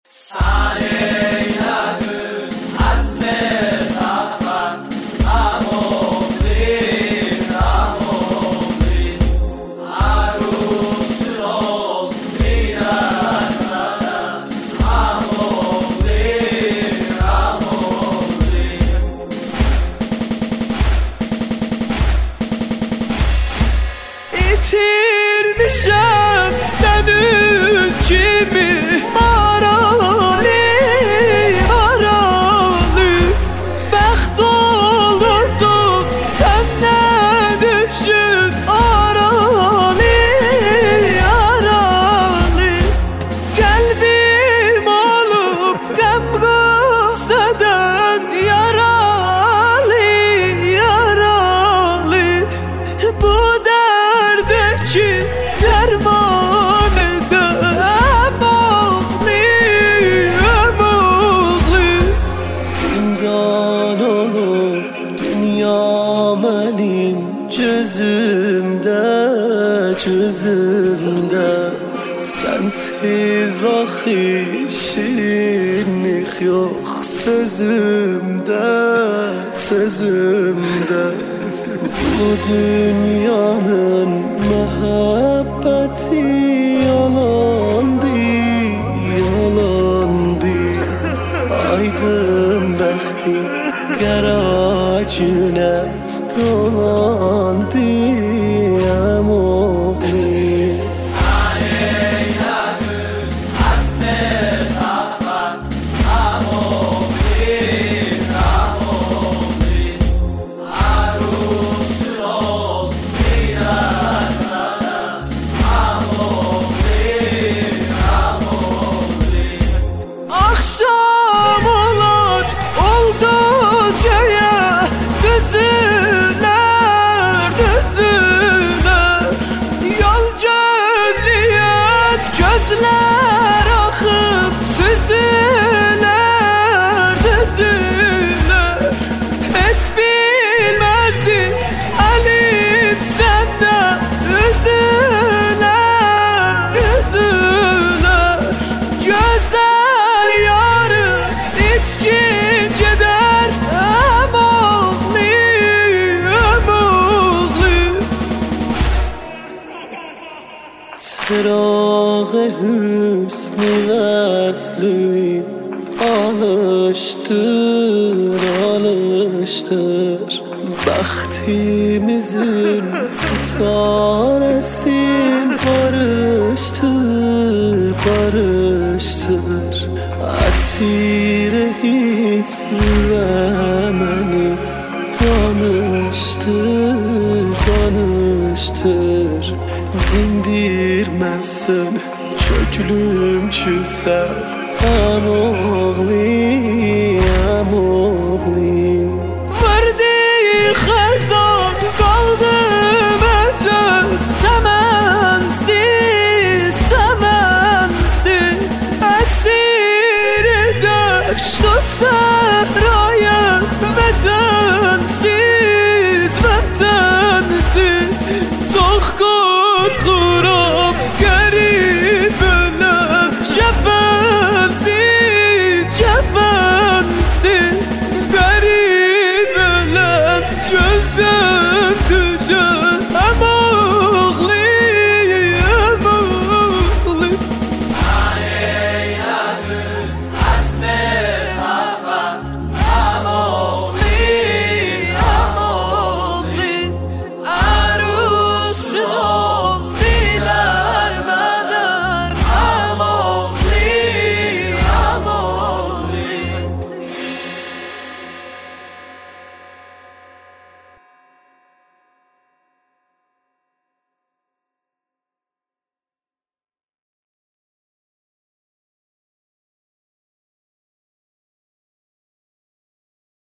İtirmişəm sənin kimi maralı, maralı. Bəxt olduzum səndən düşüb aralı, aralı. Qəlbim olub qəm-qüssədən yaralı, yaralı. Bu ki dermanı da emoğlu, emoğlu. Zindan olur dünya benim gözümde, gözümde. Sensiz ahir şirinlik yok sözümde, sözümde. Bu dünyanın muhabbeti yalandı, yalandı. Aydın bəxti qəracünə dolandı, əmoğlu. Akşam olar ulduz göğe düzülər, düzülər. Yol gözləyən gözlər axıb süzülər, süzülər. Heç bilməzdi əlim səndən üzülər, üzülər. Gözəl yarım içkin gedər emoğlu, emoğlu. Çırağı hüsnü vəsli alışdır, alışdır. Bəxtimizin sitarəsin barışdır, barışdır. Əsir hiç məni danışdır, danışdır. Dindirməsin köklüm küsər emoğlu, emoğlu.